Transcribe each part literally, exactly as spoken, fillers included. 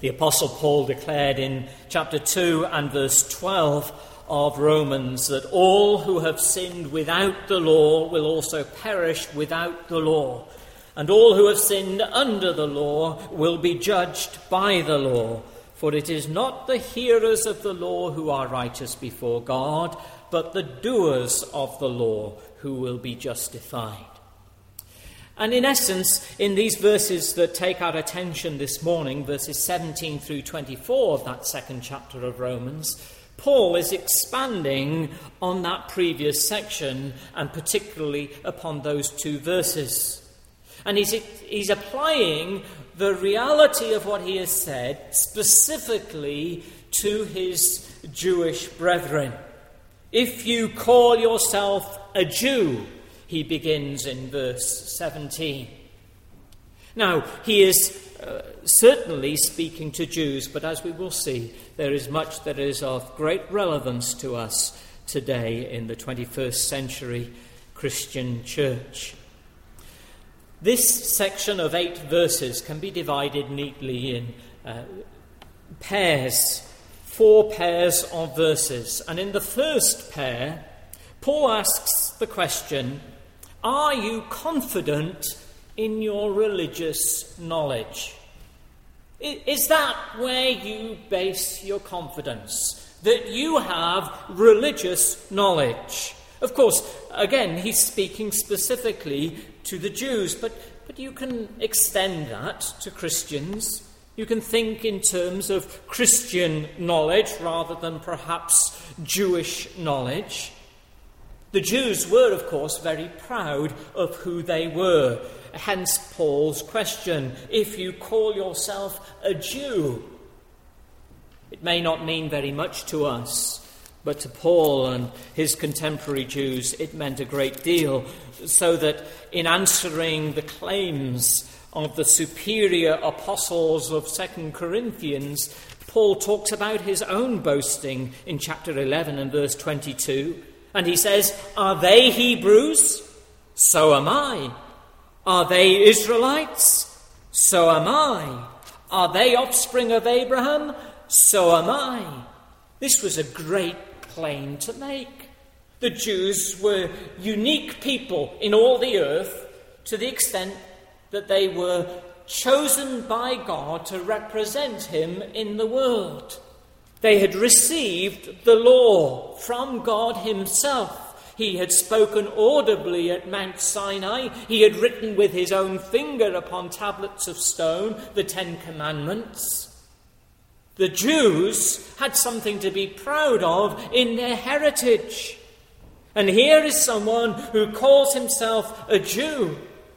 The Apostle Paul declared in chapter two and verse twelve of Romans that all who have sinned without the law will also perish without the law, and all who have sinned under the law will be judged by the law. For it is not the hearers of the law who are righteous before God, but the doers of the law who will be justified. And in essence, in these verses that take our attention this morning, verses seventeen through twenty-four of that second chapter of Romans, Paul is expanding on that previous section and particularly upon those two verses. And he's, he's applying the reality of what he has said specifically to his Jewish brethren. If you call yourself a Jew, he begins in verse seventeen. Now, he is uh, certainly speaking to Jews, but as we will see, there is much that is of great relevance to us today in the twenty-first century Christian church. This section of eight verses can be divided neatly in uh, pairs, four pairs of verses. And in the first pair, Paul asks the question, are you confident in your religious knowledge? Is that where you base your confidence? That you have religious knowledge? Of course, again, he's speaking specifically to the Jews, but, but you can extend that to Christians. You can think in terms of Christian knowledge rather than perhaps Jewish knowledge. The Jews were, of course, very proud of who they were. Hence Paul's question, if you call yourself a Jew. It may not mean very much to us, but to Paul and his contemporary Jews it meant a great deal, so that in answering the claims of the superior apostles of Second Corinthians, Paul talks about his own boasting in chapter eleven and verse twenty-two. And he says, are they Hebrews? So am I. Are they Israelites? So am I. Are they offspring of Abraham? So am I. This was a great claim to make. The Jews were unique people in all the earth to the extent that they were chosen by God to represent him in the world. They had received the law from God himself. He had spoken audibly at Mount Sinai. He had written with his own finger upon tablets of stone the Ten Commandments. The Jews had something to be proud of in their heritage. And here is someone who calls himself a Jew.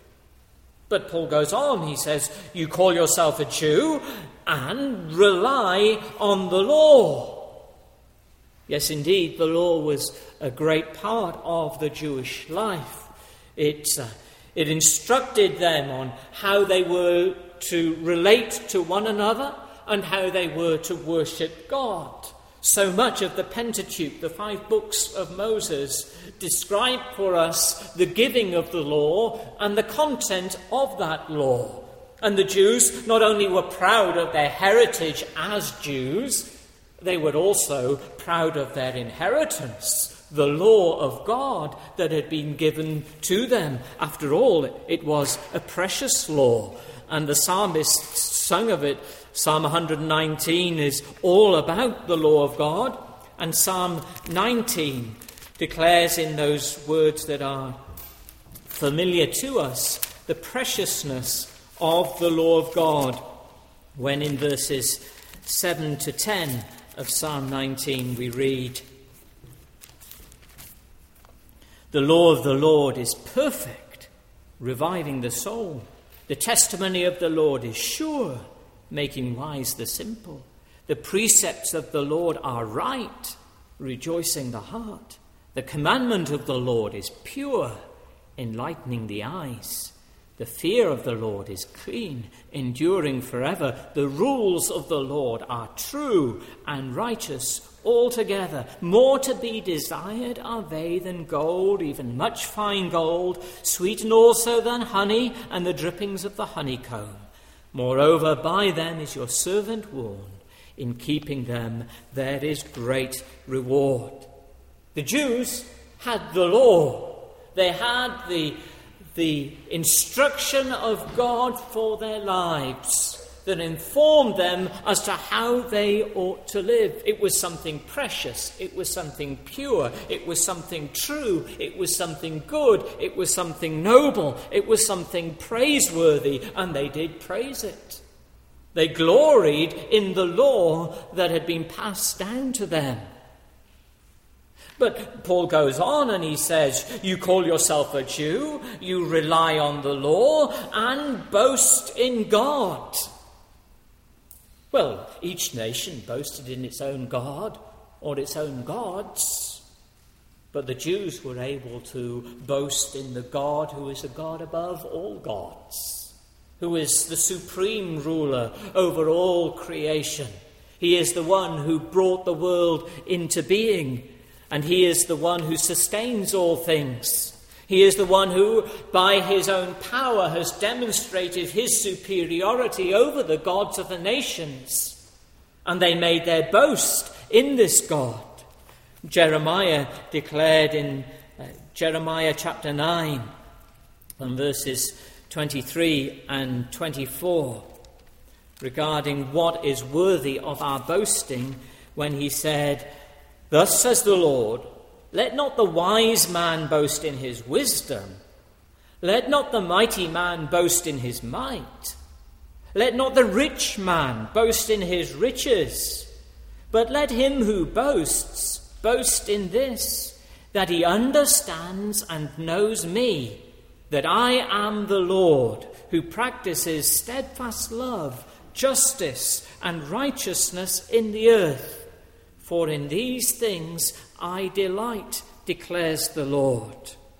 But Paul goes on, he says, you call yourself a Jew and rely on the law. Yes, indeed, the law was a great part of the Jewish life. It, uh, it instructed them on how they were to relate to one another and how they were to worship God. So much of the Pentateuch, the five books of Moses, describe for us the giving of the law and the content of that law. And the Jews not only were proud of their heritage as Jews, they were also proud of their inheritance, the law of God that had been given to them. After all, it was a precious law, and the psalmist sung of it. Psalm one nineteen is all about the law of God, and Psalm nineteen declares in those words that are familiar to us the preciousness of the law of God, when in verses seven to ten of Psalm nineteen we read, the law of the Lord is perfect, reviving the soul. The testimony of the Lord is sure, making wise the simple. The precepts of the Lord are right, rejoicing the heart. The commandment of the Lord is pure, enlightening the eyes. The fear of the Lord is clean, enduring forever. The rules of the Lord are true and righteous altogether. More to be desired are they than gold, even much fine gold, sweetened also than honey and the drippings of the honeycomb. Moreover, by them is your servant warned. In keeping them, there is great reward. The Jews had the law. They had the, the instruction of God for their lives that informed them as to how they ought to live. It was something precious. It was something pure. It was something true. It was something good. It was something noble. It was something praiseworthy, and they did praise it. They gloried in the law that had been passed down to them. But Paul goes on and he says, you call yourself a Jew, you rely on the law, and boast in God. Well, each nation boasted in its own God or its own gods. But the Jews were able to boast in the God who is a God above all gods, who is the supreme ruler over all creation. He is the one who brought the world into being, and he is the one who sustains all things. He is the one who, by his own power, has demonstrated his superiority over the gods of the nations. And they made their boast in this God. Jeremiah declared in uh, Jeremiah chapter nine, and verses twenty-three and twenty-four, regarding what is worthy of our boasting, when he said, "Thus says the Lord, let not the wise man boast in his wisdom. Let not the mighty man boast in his might. Let not the rich man boast in his riches. But let him who boasts boast in this, that he understands and knows me, that I am the Lord, who practices steadfast love, justice, and righteousness in the earth. For in these things I delight, declares the Lord."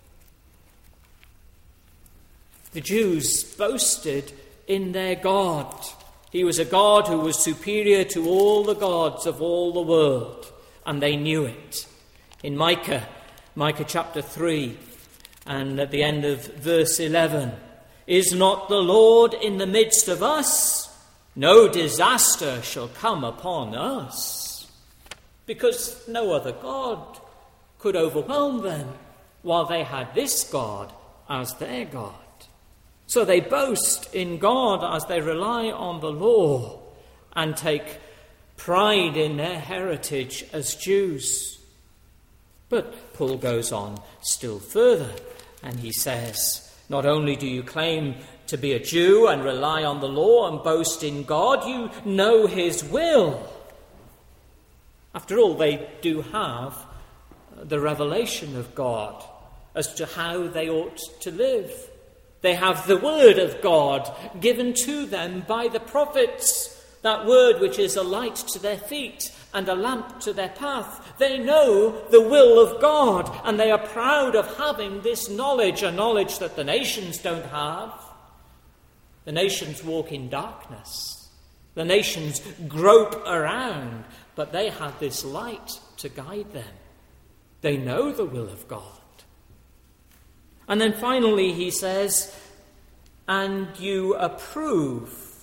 The Jews boasted in their God. He was a God who was superior to all the gods of all the world, and they knew it. In Micah, Micah chapter three, and at the end of verse eleven, "Is not the Lord in the midst of us? No disaster shall come upon us." Because no other God could overwhelm them, while they had this God as their God. So they boast in God as they rely on the law and take pride in their heritage as Jews. But Paul goes on still further, and he says, not only do you claim to be a Jew and rely on the law and boast in God, you know his will. After all, they do have the revelation of God as to how they ought to live. They have the word of God given to them by the prophets, that word which is a light to their feet and a lamp to their path. They know the will of God, and they are proud of having this knowledge, a knowledge that the nations don't have. The nations walk in darkness. The nations grope around, but they have this light to guide them. They know the will of God. And then finally he says, and you approve.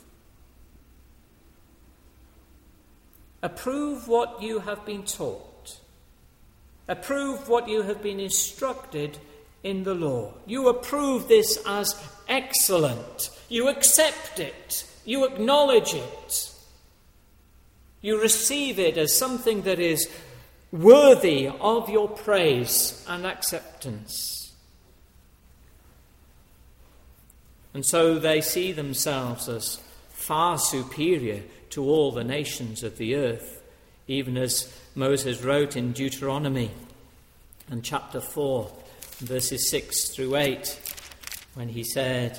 Approve what you have been taught. Approve what you have been instructed in the law. You approve this as excellent. You accept it. You acknowledge it. You receive it as something that is worthy of your praise and acceptance. And so they see themselves as far superior to all the nations of the earth, even as Moses wrote in Deuteronomy and chapter four, verses six through eight, when he said,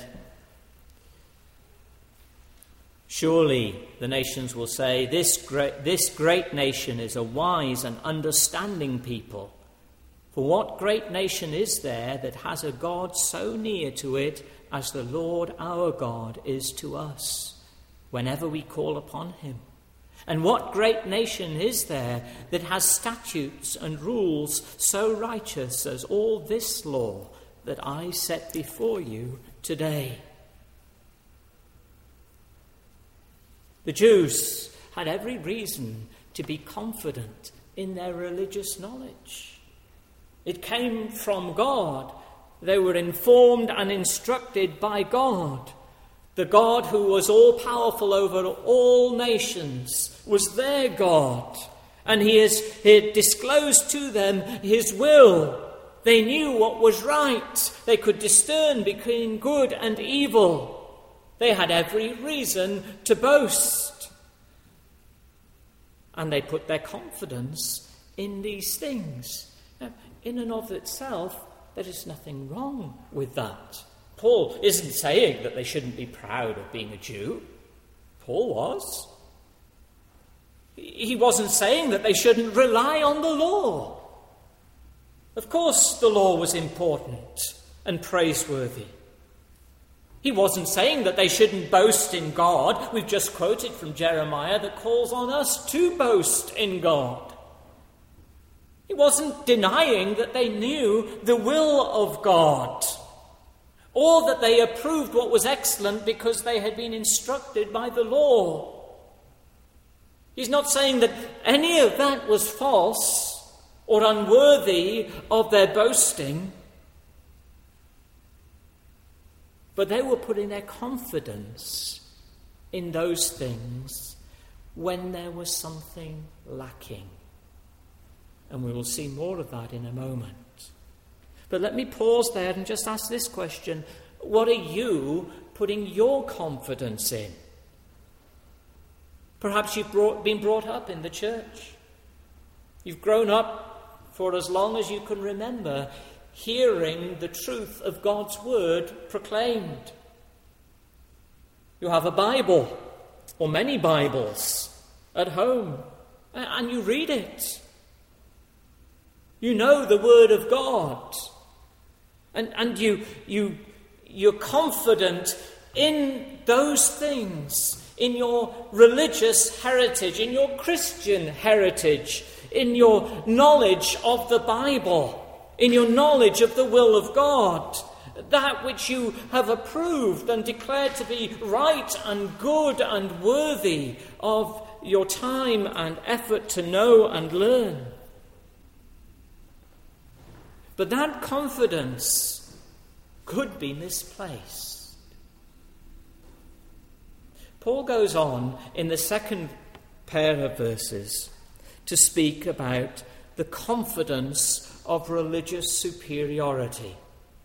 "Surely the nations will say, this great, this great nation is a wise and understanding people. For what great nation is there that has a God so near to it as the Lord our God is to us, whenever we call upon him? And what great nation is there that has statutes and rules so righteous as all this law that I set before you today?" The Jews had every reason to be confident in their religious knowledge. It came from God. They were informed and instructed by God. The God who was all-powerful over all nations was their God. And he has he had disclosed to them his will. They knew what was right. They could discern between good and evil. They had every reason to boast. And they put their confidence in these things. Now, in and of itself, there is nothing wrong with that. Paul isn't saying that they shouldn't be proud of being a Jew. Paul was. He wasn't saying that they shouldn't rely on the law. Of course, the law was important and praiseworthy. He wasn't saying that they shouldn't boast in God. We've just quoted from Jeremiah that calls on us to boast in God. He wasn't denying that they knew the will of God, or that they approved what was excellent because they had been instructed by the law. He's not saying that any of that was false or unworthy of their boasting, but they were putting their confidence in those things when there was something lacking. And we will see more of that in a moment. But let me pause there and just ask this question. What are you putting your confidence in? Perhaps you've brought, been brought up in the church. You've grown up for as long as you can remember, hearing the truth of God's word proclaimed. You have a Bible, or many Bibles, at home, and you read it. You know the word of God. And, and you, you, you're confident in those things, in your religious heritage, in your Christian heritage, in your knowledge of the Bible, in your knowledge of the will of God, that which you have approved and declared to be right and good and worthy of your time and effort to know and learn. But that confidence could be misplaced. Paul goes on in the second pair of verses to speak about the confidence of religious superiority.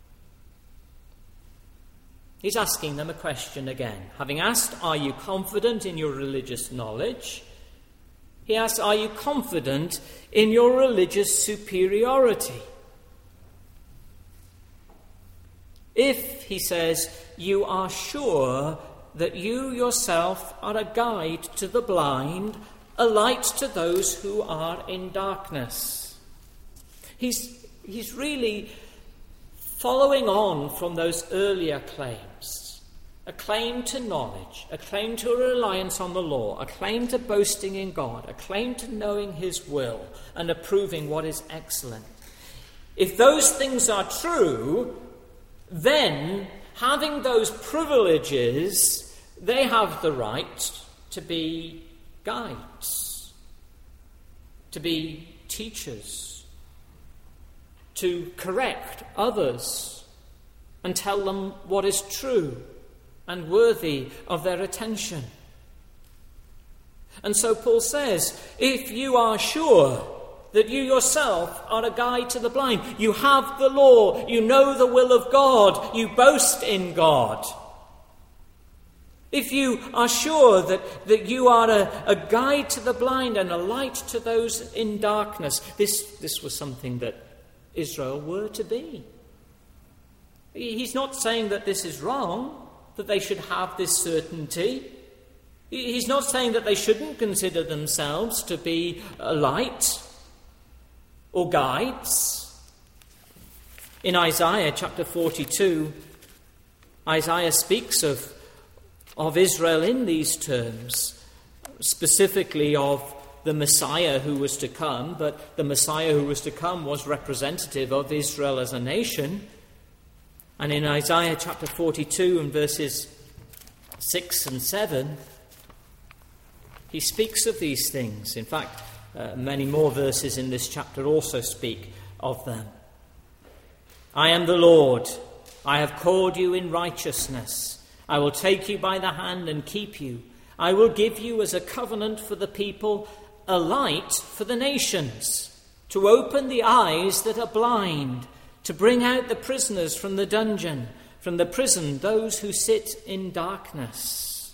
He's asking them a question again. Having asked, are you confident in your religious knowledge? He asks, are you confident in your religious superiority? If, he says, you are sure that you yourself are a guide to the blind, a light to those who are in darkness. He's, he's really following on from those earlier claims. A claim to knowledge, a claim to a reliance on the law, a claim to boasting in God, a claim to knowing his will and approving what is excellent. If those things are true, then, having those privileges, they have the right to be guides, to be teachers, to correct others and tell them what is true and worthy of their attention. And so Paul says, if you are sure that you yourself are a guide to the blind, you have the law, you know the will of God, you boast in God. If you are sure that, that you are a, a guide to the blind and a light to those in darkness, this, this was something that Israel were to be. He's not saying that this is wrong, that they should have this certainty. He's not saying that they shouldn't consider themselves to be a light or guides. In Isaiah chapter forty-two, Isaiah speaks of, of Israel in these terms, specifically of the Messiah who was to come, but the Messiah who was to come was representative of Israel as a nation. And in Isaiah chapter forty-two and verses six and seven, He speaks of these things. In fact, uh, many more verses in this chapter also speak of them. I am the Lord. I have called you in righteousness. I will take you by the hand and keep you. I will give you as a covenant for the people, a light for the nations, to open the eyes that are blind, to bring out the prisoners from the dungeon, from the prison those who sit in darkness.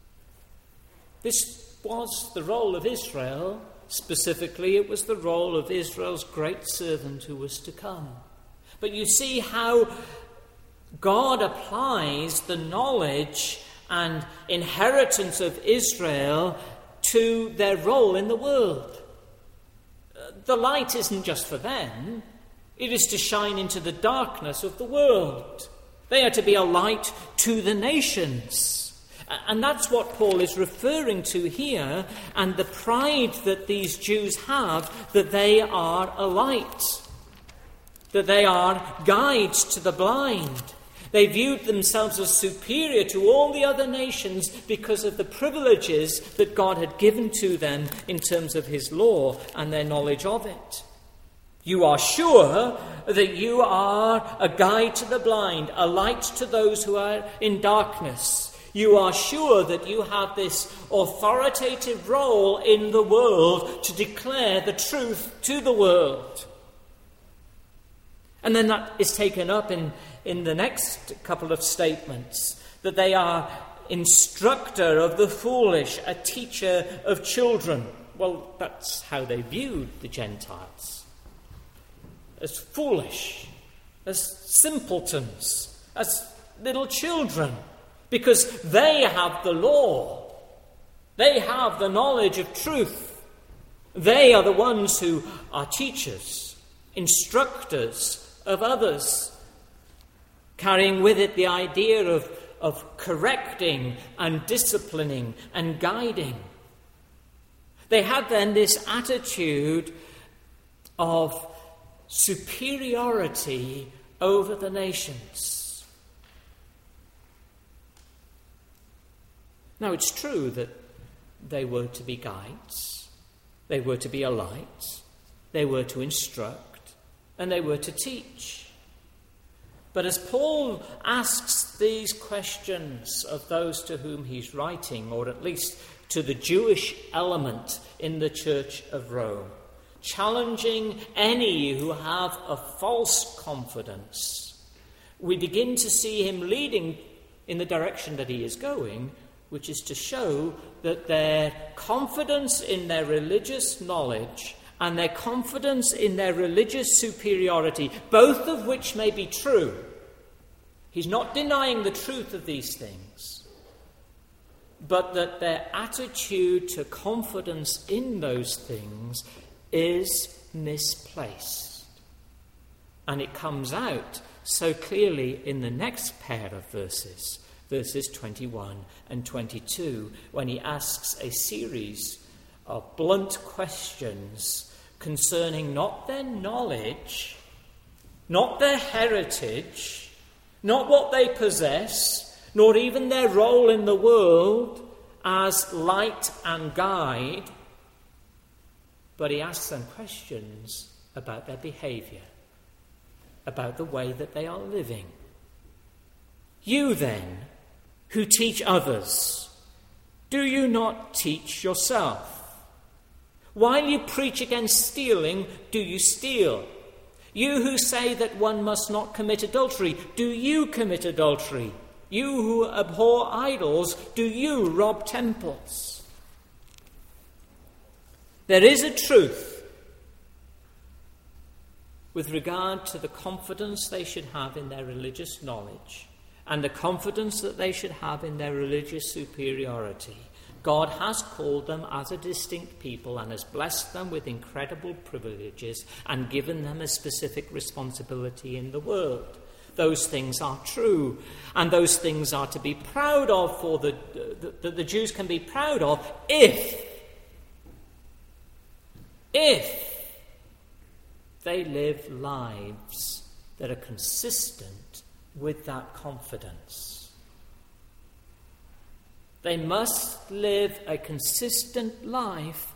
This was the role of Israel. Specifically, it was the role of Israel's great servant who was to come. But you see how God applies the knowledge and inheritance of Israel to their role in the world. The light isn't just for them. It is to shine into the darkness of the world. They are to be a light to the nations. And that's what Paul is referring to here, and the pride that these Jews have, that they are a light, that they are guides to the blind. They viewed themselves as superior to all the other nations because of the privileges that God had given to them in terms of his law and their knowledge of it. You are sure that you are a guide to the blind, a light to those who are in darkness. You are sure that you have this authoritative role in the world to declare the truth to the world. And then that is taken up in, in the next couple of statements, that they are instructor of the foolish, a teacher of children. Well, that's how they viewed the Gentiles. As foolish, as simpletons, as little children, because they have the law. They have the knowledge of truth. They are the ones who are teachers, instructors of others, carrying with it the idea of, of correcting and disciplining and guiding. They had then this attitude of superiority over the nations. Now, it's true that they were to be guides, they were to be a light, they were to instruct, and they were to teach. But as Paul asks these questions of those to whom he's writing, or at least to the Jewish element in the Church of Rome, challenging any who have a false confidence, we begin to see him leading in the direction that he is going, which is to show that their confidence in their religious knowledge and their confidence in their religious superiority, both of which may be true. He's not denying the truth of these things, but that their attitude to confidence in those things is misplaced. And it comes out so clearly in the next pair of verses, verses twenty-one and twenty-two, when he asks a series of blunt questions concerning not their knowledge, not their heritage, not what they possess, nor even their role in the world as light and guide, but he asks them questions about their behavior, about the way that they are living. You then, who teach others, do you not teach yourself? While you preach against stealing, do you steal? You who say that one must not commit adultery, do you commit adultery? You who abhor idols, do you rob temples? There is a truth with regard to the confidence they should have in their religious knowledge and the confidence that they should have in their religious superiority. God has called them as a distinct people and has blessed them with incredible privileges and given them a specific responsibility in the world. Those things are true, and those things are to be proud of, for the, the, the, the Jews can be proud of if, if they live lives that are consistent with that confidence. They must live a consistent life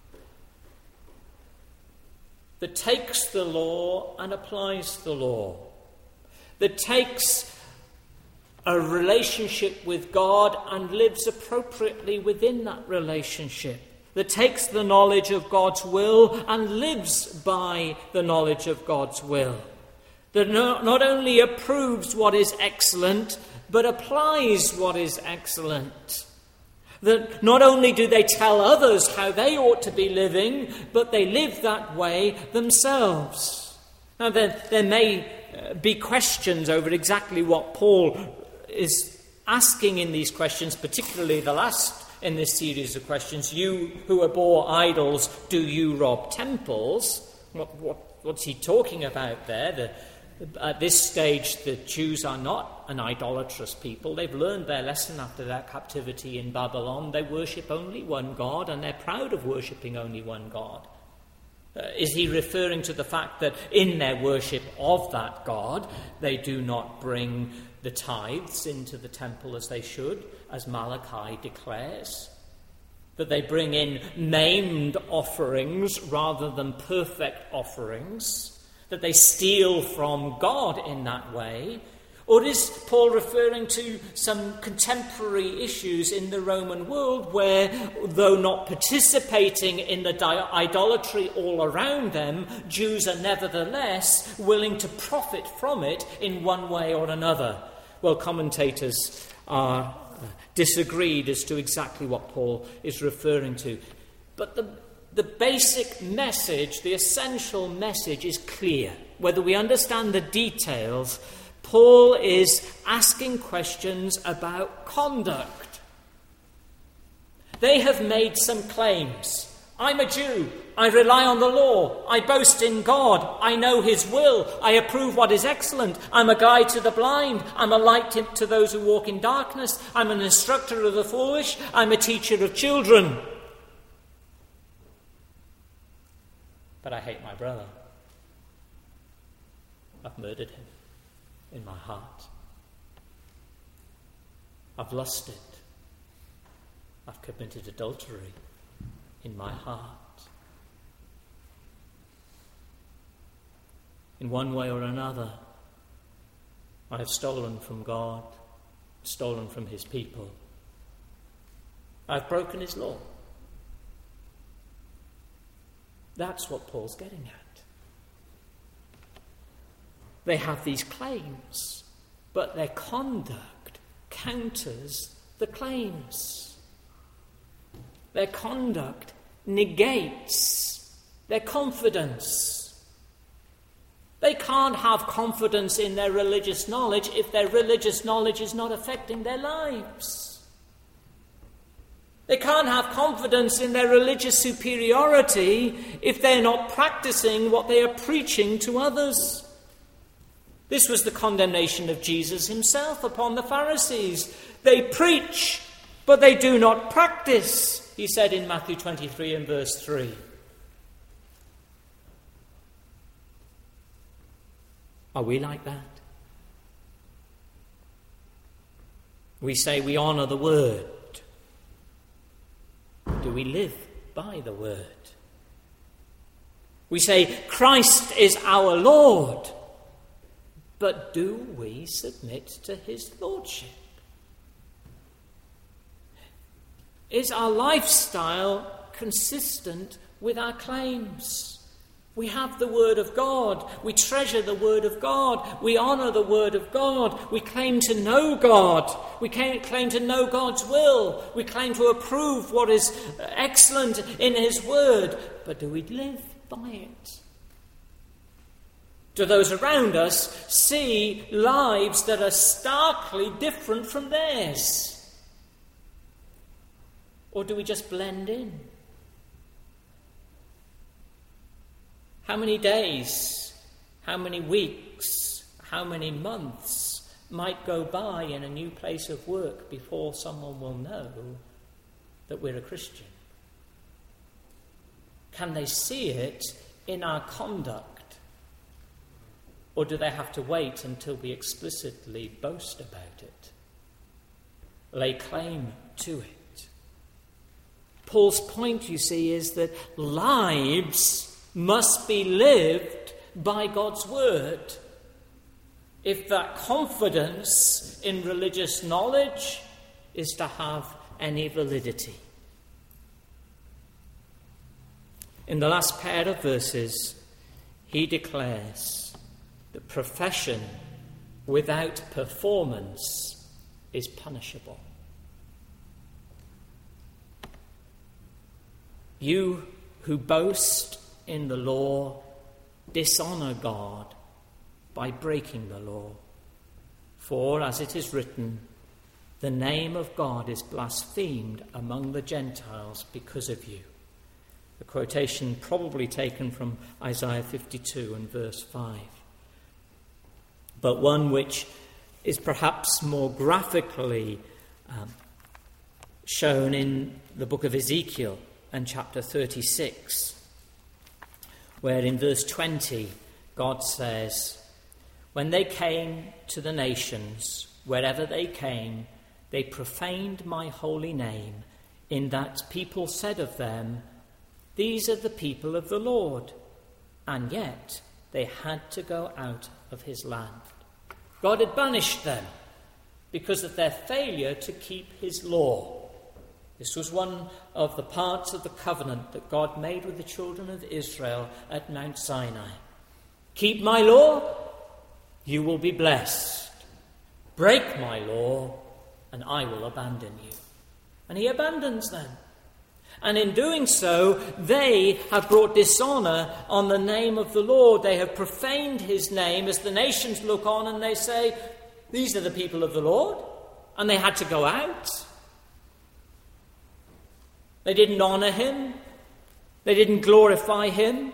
that takes the law and applies the law, that takes a relationship with God and lives appropriately within that relationship, that takes the knowledge of God's will and lives by the knowledge of God's will, that not only approves what is excellent, but applies what is excellent. That not only do they tell others how they ought to be living, but they live that way themselves. Now, there, there may uh, be questions over exactly what Paul is asking in these questions, particularly the last in this series of questions. You who abhor idols, do you rob temples? What, what, what's he talking about there? The, At this stage, the Jews are not an idolatrous people. They've learned their lesson after their captivity in Babylon. They worship only one God, and they're proud of worshipping only one God. Uh, is he referring to the fact that in their worship of that God, they do not bring the tithes into the temple as they should, as Malachi declares? That they bring in maimed offerings rather than perfect offerings? That they steal from God in that way? Or is Paul referring to some contemporary issues in the Roman world where, though not participating in the di- idolatry all around them, Jews are nevertheless willing to profit from it in one way or another? Well, commentators are disagreed as to exactly what Paul is referring to. But the The basic message, the essential message is clear. Whether we understand the details, Paul is asking questions about conduct. They have made some claims. I'm a Jew. I rely on the law. I boast in God. I know his will. I approve what is excellent. I'm a guide to the blind. I'm a light to those who walk in darkness. I'm an instructor of the foolish. I'm a teacher of children. But I hate my brother. I've murdered him in my heart. I've lusted. I've committed adultery in my heart. In one way or another, I have stolen from God, stolen from his people. I've broken his law. That's what Paul's getting at. They have these claims, but their conduct counters the claims. Their conduct negates their confidence. They can't have confidence in their religious knowledge if their religious knowledge is not affecting their lives. They can't have confidence in their religious superiority if they're not practicing what they are preaching to others. This was the condemnation of Jesus himself upon the Pharisees. They preach, but they do not practice, he said in Matthew twenty-three and verse three. Are we like that? We say we honour the word. Do we live by the word? We say Christ is our Lord, but do we submit to his lordship? Is our lifestyle consistent with our claims? We have the Word of God. We treasure the Word of God. We honour the Word of God. We claim to know God. We claim to know God's will. We claim to approve what is excellent in his Word. But do we live by it? Do those around us see lives that are starkly different from theirs? Or do we just blend in? How many days, how many weeks, how many months might go by in a new place of work before someone will know that we're a Christian? Can they see it in our conduct? Or do they have to wait until we explicitly boast about it? Lay claim to it. Paul's point, you see, is that lives must be lived by God's word if that confidence in religious knowledge is to have any validity. In the last pair of verses, he declares that profession without performance is punishable. You who boast in the law dishonor God by breaking the law. For, as it is written, the name of God is blasphemed among the Gentiles because of you. A quotation probably taken from Isaiah fifty-two and verse five. But one which is perhaps more graphically um, shown in the book of Ezekiel and chapter thirty-six, where in verse twenty God says, when they came to the nations, wherever they came, they profaned my holy name, in that people said of them, these are the people of the Lord, and yet they had to go out of his land. God had banished them because of their failure to keep his law. This was one of the parts of the covenant that God made with the children of Israel at Mount Sinai. Keep my law, you will be blessed. Break my law, and I will abandon you. And he abandons them. And in doing so, they have brought dishonor on the name of the Lord. They have profaned his name as the nations look on and they say, these are the people of the Lord. And they had to go out. They didn't honor him. They didn't glorify him.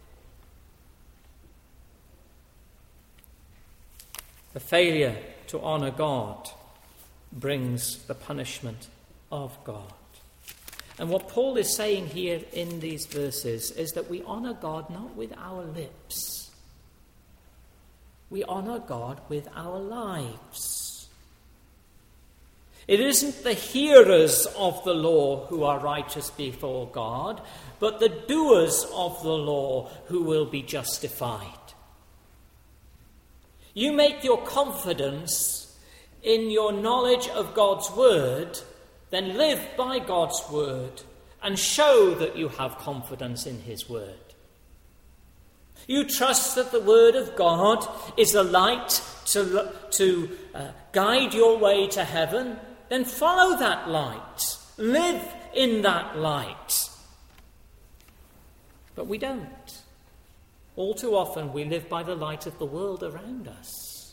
The failure to honor God brings the punishment of God. And what Paul is saying here in these verses is that we honor God not with our lips. We honor God with our lives. It isn't the hearers of the law who are righteous before God, but the doers of the law who will be justified. You make your confidence in your knowledge of God's word, then live by God's word and show that you have confidence in his word. You trust that the word of God is a light to, to uh, guide your way to heaven, then follow that light. Live in that light. But we don't. All too often we live by the light of the world around us.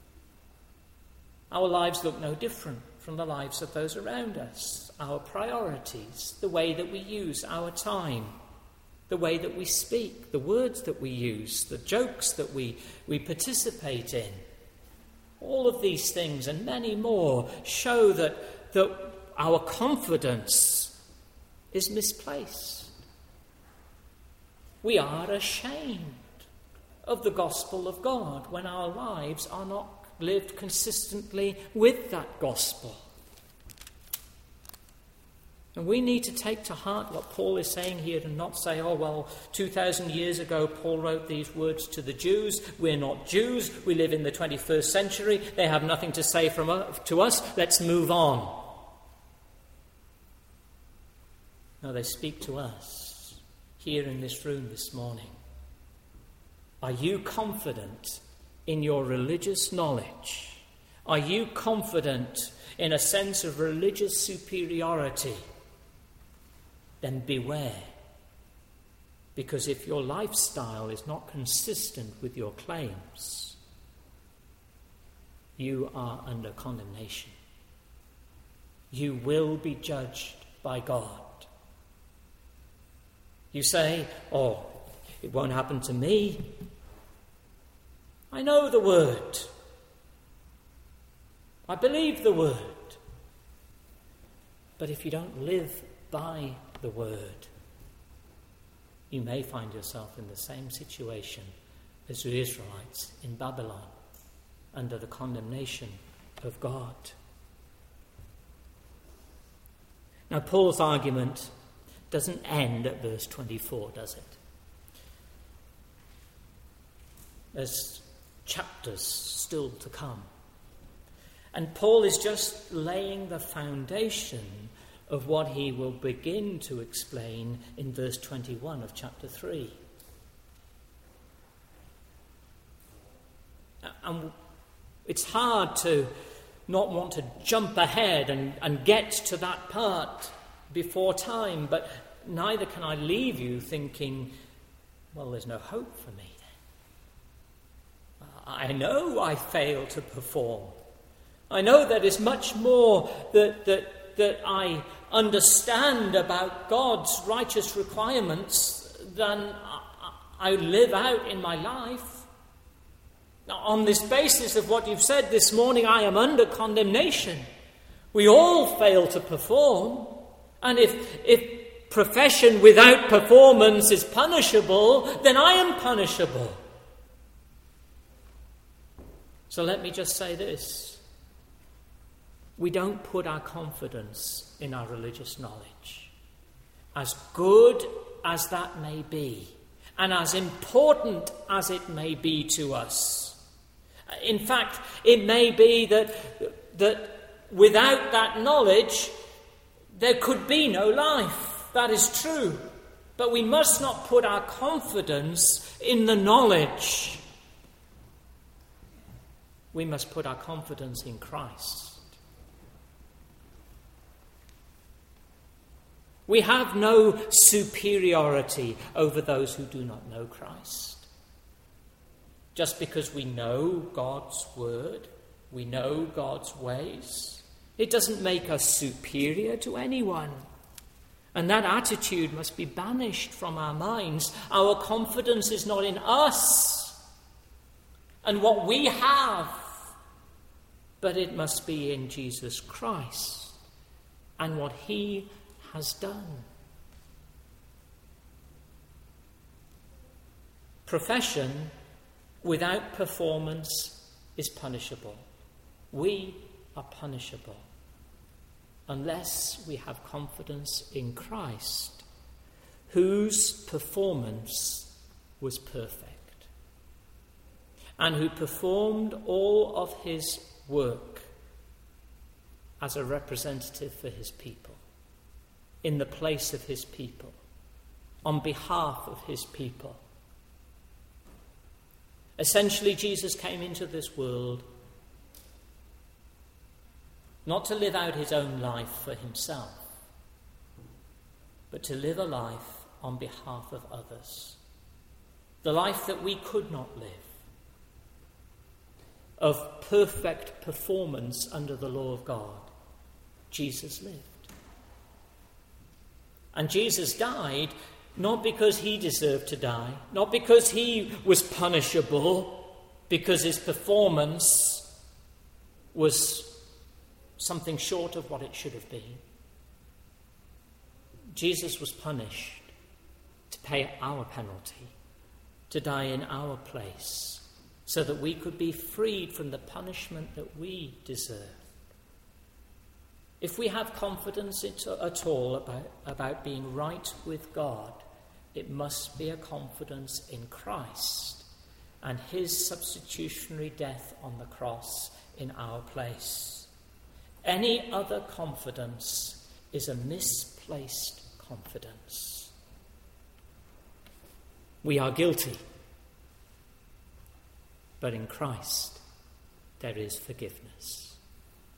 Our lives look no different from the lives of those around us. Our priorities, the way that we use our time, the way that we speak, the words that we use, the jokes that we, we participate in. All of these things and many more show that, that our confidence is misplaced. We are ashamed of the gospel of God when our lives are not lived consistently with that gospel. And we need to take to heart what Paul is saying here and not say, oh, well, two thousand years ago Paul wrote these words to the Jews. We're not Jews. We live in the twenty-first century. They have nothing to say from uh, to us. Let's move on. No, they speak to us here in this room this morning. Are you confident in your religious knowledge? Are you confident in a sense of religious superiority? Then beware. Because if your lifestyle is not consistent with your claims, you are under condemnation. You will be judged by God. You say, oh, it won't happen to me. I know the word. I believe the word. But if you don't live by the word, you may find yourself in the same situation as the Israelites in Babylon, under the condemnation of God. Now, Paul's argument doesn't end at verse twenty-four, does it? There's chapters still to come. And Paul is just laying the foundation of what he will begin to explain in verse twenty-one of chapter three. And it's hard to not want to jump ahead and, and get to that part before time, but neither can I leave you thinking, well, there's no hope for me then. I know I fail to perform. I know there is much more that, that, that I understand about God's righteous requirements than I live out in my life. Now, on this basis of what you've said this morning, I am under condemnation. We all fail to perform. And if, if profession without performance is punishable, then I am punishable. So let me just say this. We don't put our confidence in our religious knowledge. As good as that may be, and as important as it may be to us. In fact, it may be that, that without that knowledge, there could be no life. That is true. But we must not put our confidence in the knowledge. We must put our confidence in Christ. We have no superiority over those who do not know Christ. Just because we know God's word, we know God's ways, it doesn't make us superior to anyone. And that attitude must be banished from our minds. Our confidence is not in us and what we have, but it must be in Jesus Christ and what he has done. Profession without performance is punishable. We are punishable unless we have confidence in Christ, whose performance was perfect and who performed all of his work as a representative for his people, in the place of his people, on behalf of his people. Essentially, Jesus came into this world not to live out his own life for himself, but to live a life on behalf of others. The life that we could not live, of perfect performance under the law of God, Jesus lived. And Jesus died not because he deserved to die, not because he was punishable, because his performance was something short of what it should have been. Jesus was punished to pay our penalty, to die in our place, so that we could be freed from the punishment that we deserve. If we have confidence at all about, about being right with God, it must be a confidence in Christ and his substitutionary death on the cross in our place. Any other confidence is a misplaced confidence. We are guilty, but in Christ there is forgiveness.